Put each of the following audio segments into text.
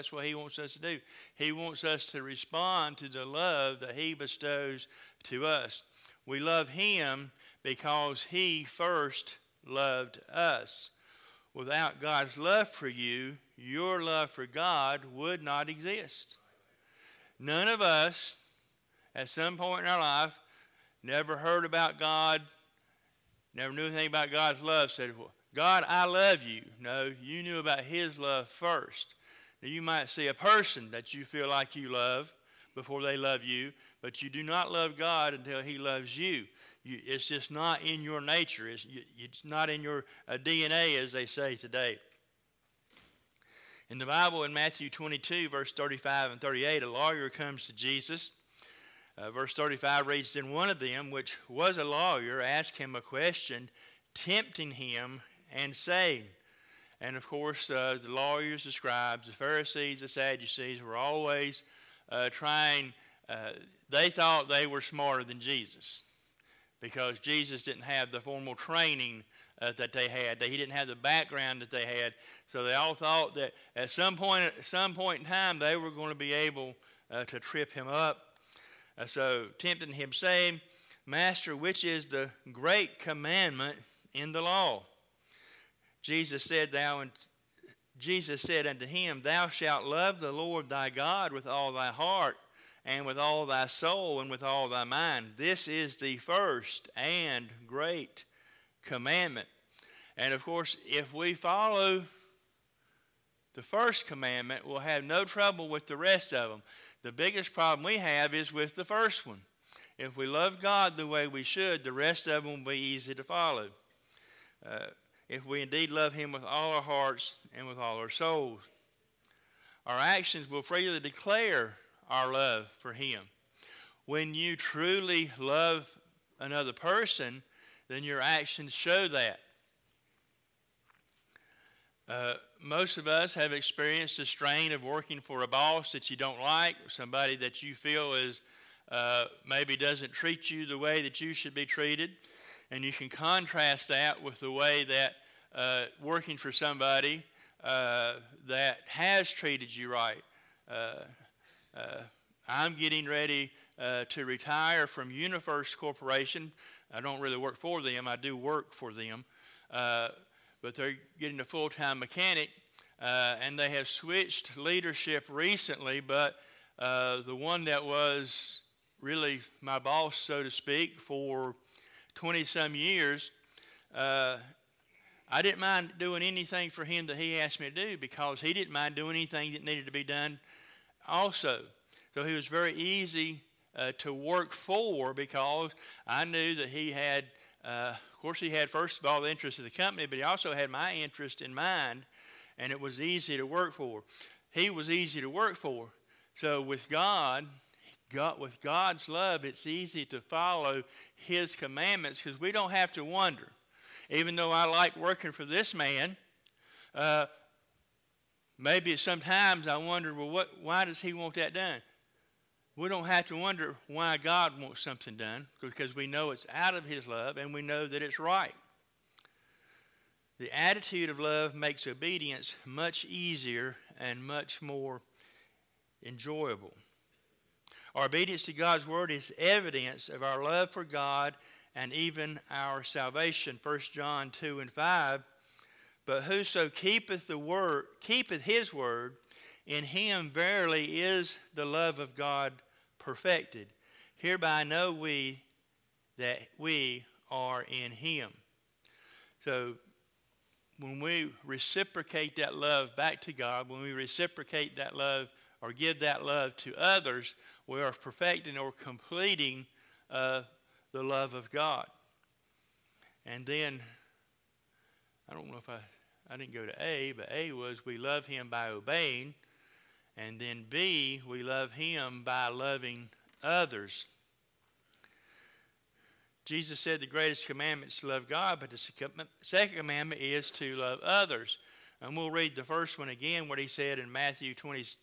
That's what he wants us to do. He wants us to respond to the love that he bestows to us. We love him because he first loved us. Without God's love for you, your love for God would not exist. None of us, at some point in our life, never heard about God, never knew anything about God's love, said, well, God, I love you. No, you knew about his love first. Now, you might see a person that you feel like you love before they love you, but you do not love God until he loves you. It's just not in your nature. It's not in your DNA, as they say today. In the Bible, in Matthew 22, verse 35 and 38, a lawyer comes to Jesus. Verse 35 reads, Then one of them, which was a lawyer, asked him a question, tempting him and saying, and of course, the lawyers, the scribes, the Pharisees, the Sadducees were always trying, they thought they were smarter than Jesus because Jesus didn't have the formal training that they had. He didn't have the background that they had. So they all thought that at some point in time, they were going to be able to trip him up. So tempting him, saying, Master, which is the great commandment in the law? Jesus said unto him, Thou shalt love the Lord thy God with all thy heart, and with all thy soul, and with all thy mind. This is the first and great commandment. And of course, if we follow the first commandment, we'll have no trouble with the rest of them. The biggest problem we have is with the first one. If we love God the way we should, the rest of them will be easy to follow. If we indeed love him with all our hearts and with all our souls, our actions will freely declare our love for him. When you truly love another person, then your actions show that. Most of us have experienced the strain of working for a boss that you don't like, somebody that you feel is maybe doesn't treat you the way that you should be treated. And you can contrast that with the way that working for somebody that has treated you right. I'm getting ready to retire from Universe Corporation. I don't really work for them. I do work for them. But they're getting a full-time mechanic, and they have switched leadership recently, but the one that was really my boss, so to speak, for 20-some years, I didn't mind doing anything for him that he asked me to do because he didn't mind doing anything that needed to be done also. So he was very easy to work for because I knew that he had, of course, he had, first of all, the interest of the company, but he also had my interest in mind, and it was easy to work for. He was easy to work for. So with God, with God's love, it's easy to follow his commandments because we don't have to wonder. Even though I like working for this man, maybe sometimes I wonder, well, why does he want that done? We don't have to wonder why God wants something done because we know it's out of his love and we know that it's right. The attitude of love makes obedience much easier and much more enjoyable. Our obedience to God's word is evidence of our love for God and even our salvation. 1 John 2 and 5. But whoso keepeth his word, in him verily is the love of God perfected. Hereby know we that we are in him. So when we reciprocate that love back to God, when we reciprocate that love or give that love to others, we are perfecting or completing the love of God. And then, I don't know if I didn't go to A, but A was we love him by obeying. And then B, we love him by loving others. Jesus said the greatest commandment is to love God, but the second commandment is to love others. And we'll read the first one again, what he said in Matthew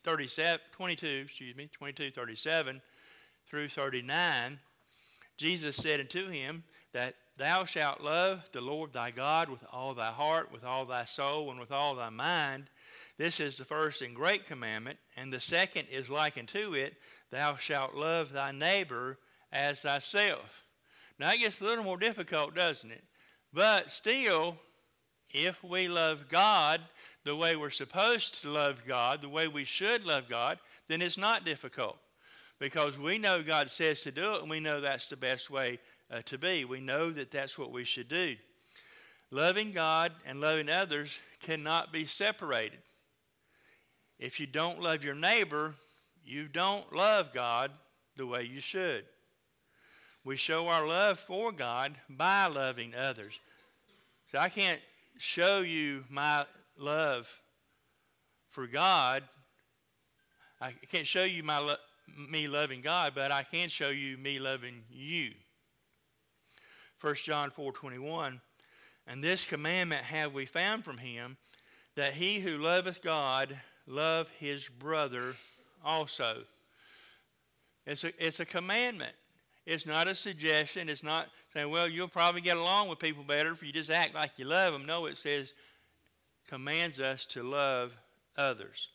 22:37 through 39. Jesus said unto him that thou shalt love the Lord thy God with all thy heart, with all thy soul, and with all thy mind. This is the first and great commandment, and the second is like unto it, thou shalt love thy neighbor as thyself. Now it gets a little more difficult, doesn't it? But still, if we love God the way we're supposed to love God, the way we should love God, then it's not difficult. Because we know God says to do it, and we know that's the best way to be. We know that that's what we should do. Loving God and loving others cannot be separated. If you don't love your neighbor, you don't love God the way you should. We show our love for God by loving others. So I can't show you my love for God. I can't show you me loving God, but I can show you me loving you. 1 John 4:21, and this commandment have we found from him, that he who loveth God love his brother also. It's a commandment. It's not a suggestion. It's not saying, well, you'll probably get along with people better if you just act like you love them. No, it says, commands us to love others.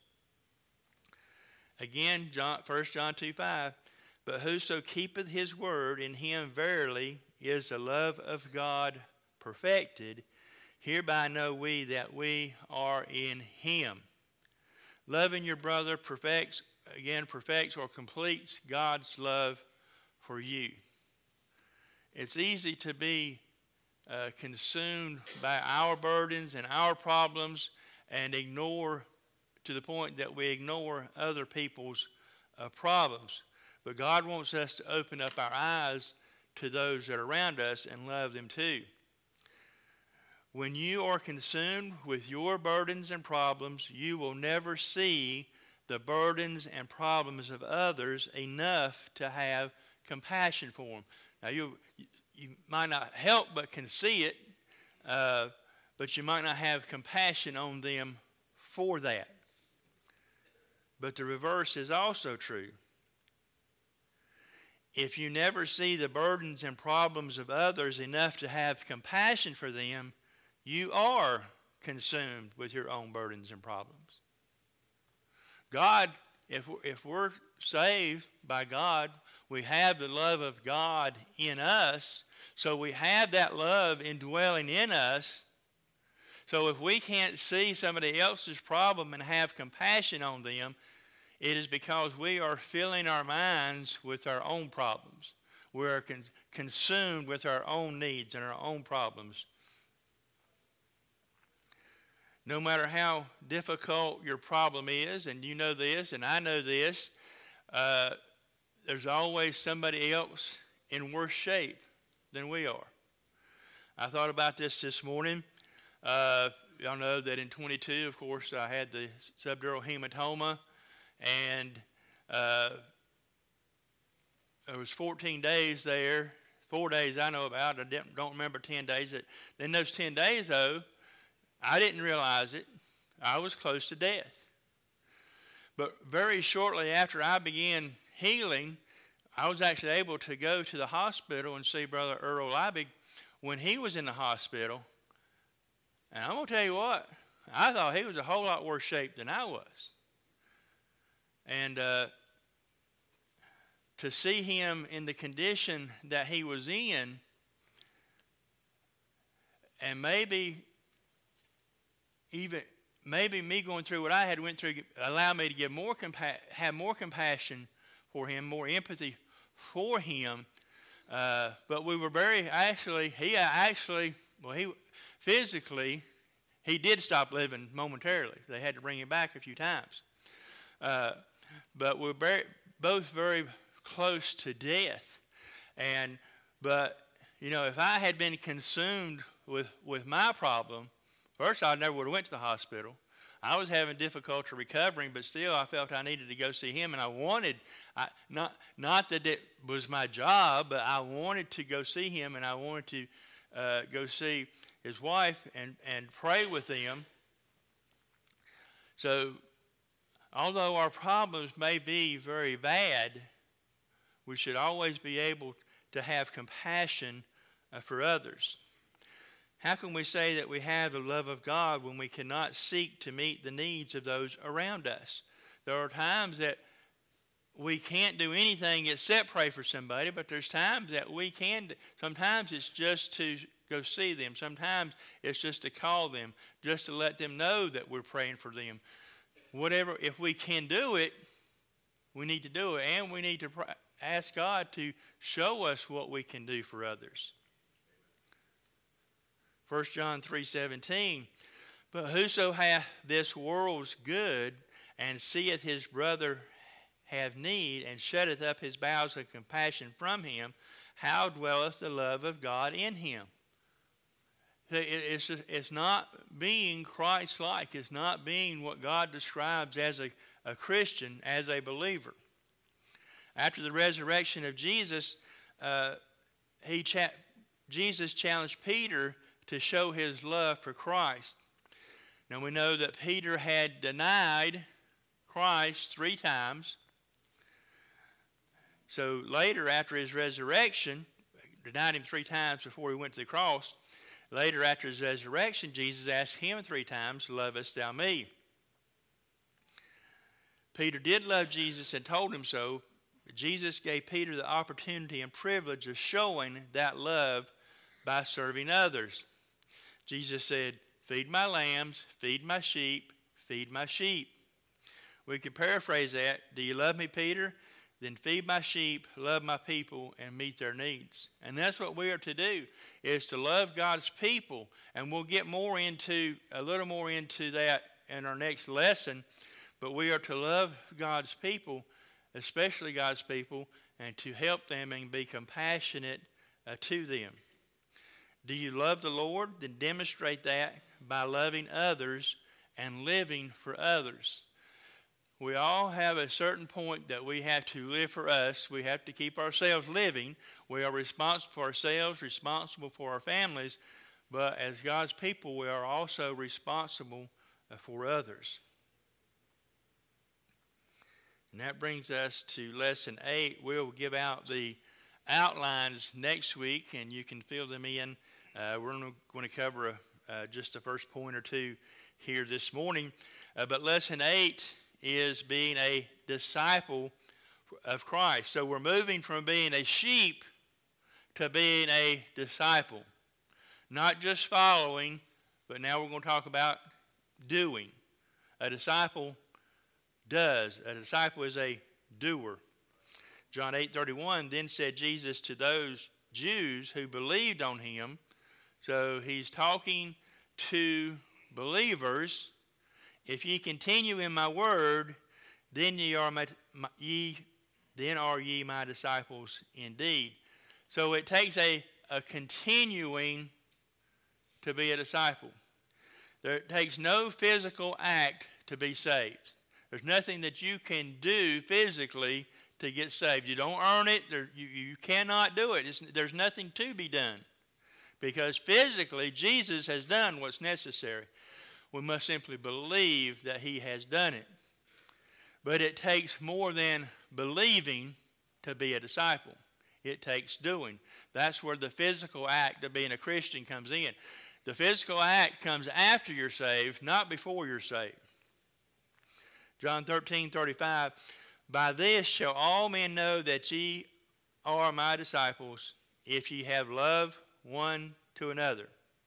Again, 1 John 2:5, but whoso keepeth his word, in him verily is the love of God perfected. Hereby know we that we are in him. Loving your brother perfects or completes God's love for you. It's easy to be consumed by our burdens and our problems and ignore to the point that we ignore other people's problems. But God wants us to open up our eyes to those that are around us and love them too. When you are consumed with your burdens and problems, you will never see the burdens and problems of others enough to have compassion for them. Now, you might not help but can see it, but you might not have compassion on them for that. But the reverse is also true. If you never see the burdens and problems of others enough to have compassion for them, you are consumed with your own burdens and problems. God, if we're saved by God, we have the love of God in us, so we have that love indwelling in us. So if we can't see somebody else's problem and have compassion on them, it is because we are filling our minds with our own problems. We are consumed with our own needs and our own problems. No matter how difficult your problem is, and you know this, and I know this, there's always somebody else in worse shape than we are. I thought about this morning. Y'all know that in 22, of course, I had the subdural hematoma, and there was 14 days there. 4 days I know about. I don't remember 10 days. Then those 10 days, though, I didn't realize it. I was close to death. But very shortly after I began healing, I was actually able to go to the hospital and see Brother Earl Liebig when he was in the hospital. And I'm going to tell you what, I thought he was a whole lot worse shape than I was. And to see him in the condition that he was in, and maybe me going through what I had went through allowed me to give have more compassion for him, more empathy for him. But we were physically, he did stop living momentarily. They had to bring him back a few times. But we're both very close to death. But if I had been consumed with my problem, first I never would have went to the hospital. I was having difficulty recovering, but still I felt I needed to go see him, and I wanted, not that it was my job, but I wanted to go see him, and I wanted to go see his wife and pray with them. So although our problems may be very bad, we should always be able to have compassion for others. How can we say that we have the love of God when we cannot seek to meet the needs of those around us? There are times that we can't do anything except pray for somebody, but there's times that we can. Sometimes it's just to go see them. Sometimes it's just to call them, just to let them know that we're praying for them. Whatever, if we can do it, we need to do it, and we need to ask God to show us what we can do for others. 1 John 3:17, but whoso hath this world's good, and seeth his brother have need, and shutteth up his bowels of compassion from him, how dwelleth the love of God in him? It's not being Christ-like. It's not being what God describes as a Christian, as a believer. After the resurrection of Jesus, Jesus challenged Peter to show his love for Christ. Now we know that Peter had denied Christ 3 times. So later, after his resurrection, denied him 3 times before he went to the cross. Later, after his resurrection, Jesus asked him 3 times, lovest thou me? Peter did love Jesus and told him so. But Jesus gave Peter the opportunity and privilege of showing that love by serving others. Jesus said, feed my lambs, feed my sheep, feed my sheep. We could paraphrase that. Do you love me, Peter? Then feed my sheep, love my people, and meet their needs. And that's what we are to do, is to love God's people. And we'll get a little more into that in our next lesson. But we are to love God's people, especially God's people, and to help them and be compassionate to them. Do you love the Lord? Then demonstrate that by loving others and living for others. We all have a certain point that we have to live for us. We have to keep ourselves living. We are responsible for ourselves, responsible for our families. But as God's people, we are also responsible for others. And that brings us to Lesson 8. We'll give out the outlines next week, and you can fill them in. We're going to cover just the first point or two here this morning. But Lesson 8 is being a disciple of Christ. So we're moving from being a sheep to being a disciple. Not just following, but now we're going to talk about doing. A disciple does. A disciple is a doer. John 8:31, then said Jesus to those Jews who believed on him. So he's talking to believers. If ye continue in my word, then are ye my disciples indeed. So it takes a continuing to be a disciple. It takes no physical act to be saved. There's nothing that you can do physically to get saved. You don't earn it. You cannot do it. There's nothing to be done. Because physically, Jesus has done what's necessary. We must simply believe that he has done it. But it takes more than believing to be a disciple. It takes doing. That's where the physical act of being a Christian comes in. The physical act comes after you're saved, not before you're saved. John 13:35, by this shall all men know that ye are my disciples, if ye have love one to another.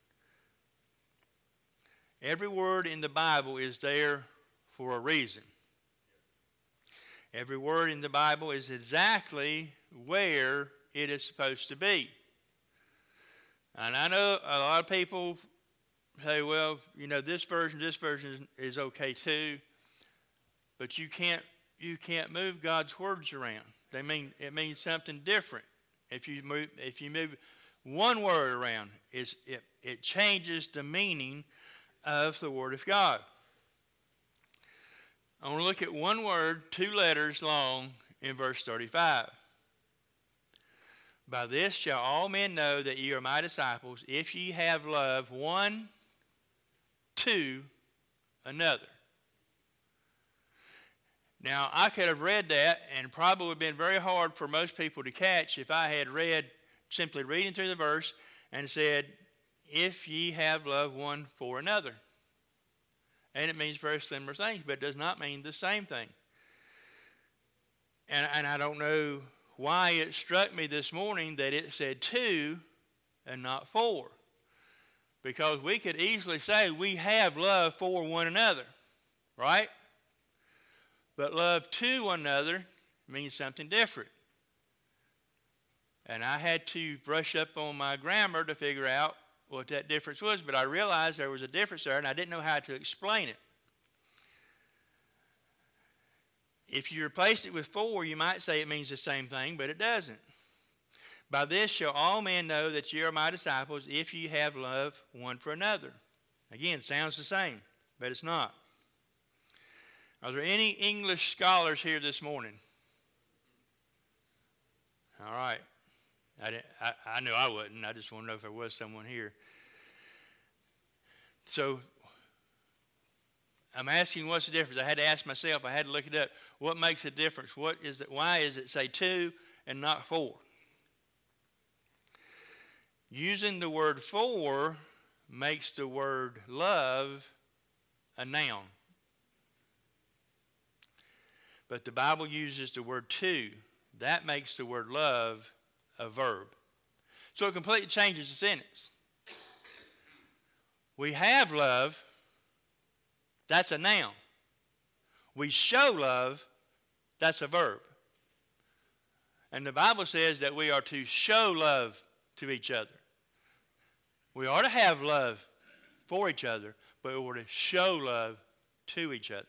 Every word in the Bible is there for a reason. Every word in the Bible is exactly where it is supposed to be. And I know a lot of people say, well, this version is okay too. But you can't move God's words around. It means something different. If you move one word around, it changes the meaning of the Word of God. I want to look at one word, 2 letters long, in verse 35. By this shall all men know that ye are my disciples, if ye have love one to another. Now, I could have read that, and probably would have been very hard for most people to catch if I had simply reading through the verse and said, if ye have love one for another. And it means very similar things, but it does not mean the same thing. And I don't know why it struck me this morning that it said two and not for. Because we could easily say we have love for one another, right? But love to one another means something different. And I had to brush up on my grammar to figure out what that difference was, but I realized there was a difference there, and I didn't know how to explain it. If you replace it with for, you might say it means the same thing, but it doesn't. By this shall all men know that ye are my disciples, if ye have love one for another. Again, sounds the same, but it's not. Are there any English scholars here this morning? All right. I knew I wouldn't. I just want to know if there was someone here. So I'm asking what's the difference. I had to ask myself. I had to look it up. What makes a difference? What is it? Why is it say to and not for? Using the word for makes the word love a noun. But the Bible uses the word to. That makes the word love a verb. So it completely changes the sentence. We have love. That's a noun. We show love. That's a verb. And the Bible says that we are to show love to each other. We are to have love for each other, but we're to show love to each other.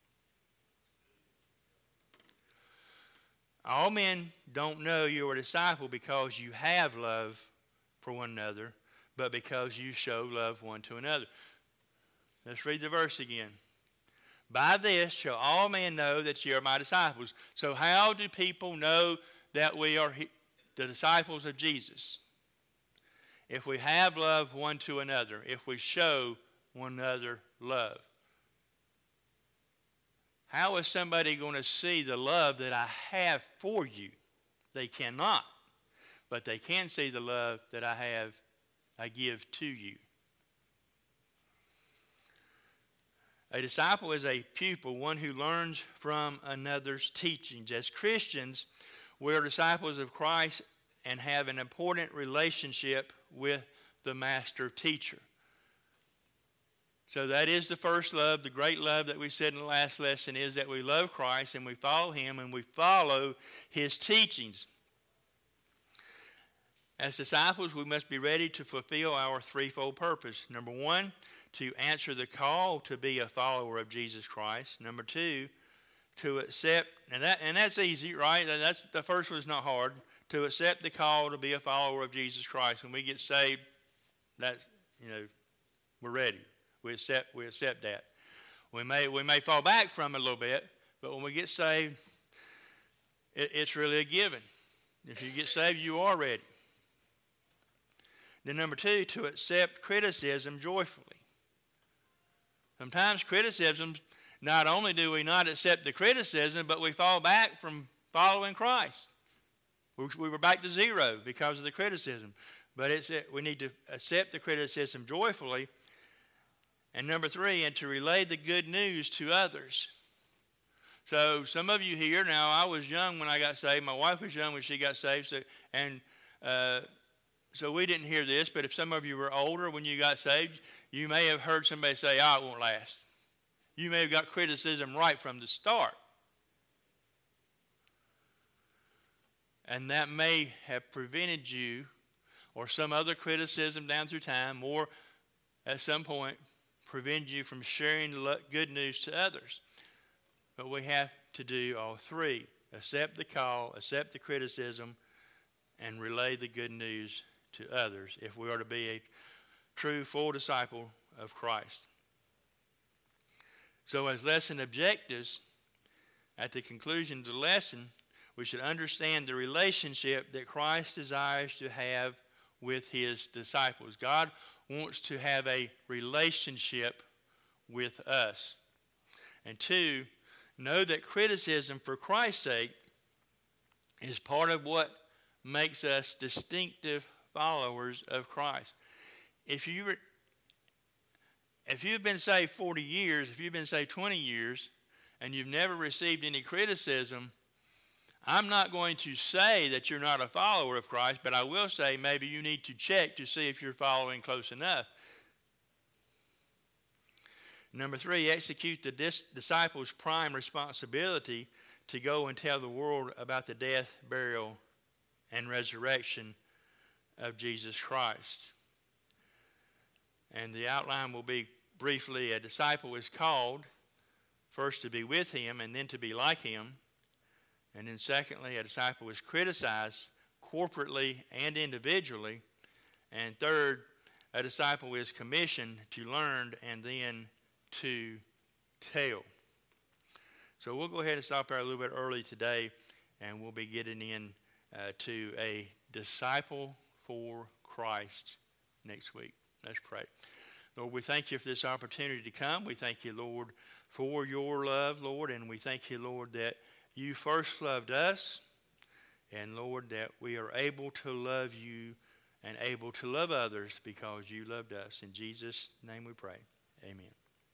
All men don't know you're a disciple because you have love for one another, but because you show love one to another. Let's read the verse again. By this shall all men know that ye are my disciples. So how do people know that we are the disciples of Jesus? If we have love one to another, if we show one another love. How is somebody going to see the love that I have for you? They cannot. But they can see the love that I give to you. A disciple is a pupil, one who learns from another's teachings. As Christians, we are disciples of Christ and have an important relationship with the master teacher. So that is the first love. The great love that we said in the last lesson is that we love Christ and we follow him and we follow his teachings. As disciples, we must be ready to fulfill our threefold purpose. Number one, to answer the call to be a follower of Jesus Christ. Number two, to accept, and that's easy, right? That's the first one is not hard. To accept the call to be a follower of Jesus Christ. When we get saved, that's, we're ready. We accept that. We may fall back from it a little bit, but when we get saved, it's really a given. If you get saved, you are ready. Then number two, to accept criticism joyfully. Sometimes criticism, not only do we not accept the criticism, but we fall back from following Christ. We were back to zero because of the criticism. But we need to accept the criticism joyfully. And number three, and to relay the good news to others. So some of you here, now I was young when I got saved. My wife was young when she got saved. So we didn't hear this, but if some of you were older when you got saved, you may have heard somebody say, it won't last. You may have got criticism right from the start. And that may have prevented you, or some other criticism down through time, or at some point, prevent you from sharing the good news to others. But we have to do all three. Accept the call, accept the criticism, and relay the good news to others if we are to be a true, full disciple of Christ. So as lesson objectives, at the conclusion of the lesson, we should understand the relationship that Christ desires to have with his disciples. God wants to have a relationship with us. And two, know that criticism for Christ's sake is part of what makes us distinctive followers of Christ. if you've been saved 40 years, if you've been saved 20 years, and you've never received any criticism, I'm not going to say that you're not a follower of Christ, but I will say maybe you need to check to see if you're following close enough. Number 3, execute the disciples' prime responsibility to go and tell the world about the death, burial, and resurrection of Jesus Christ. And the outline will be briefly: a disciple is called first to be with him and then to be like him. And then secondly, a disciple is criticized corporately and individually. And third, a disciple is commissioned to learn and then to tell. So we'll go ahead and stop there a little bit early today, and we'll be getting in to a disciple for Christ next week. Let's pray. Lord, we thank you for this opportunity to come. We thank you, Lord, for your love, Lord, and we thank you, Lord, that you first loved us, and Lord, that we are able to love you and able to love others because you loved us. In Jesus' name we pray. Amen.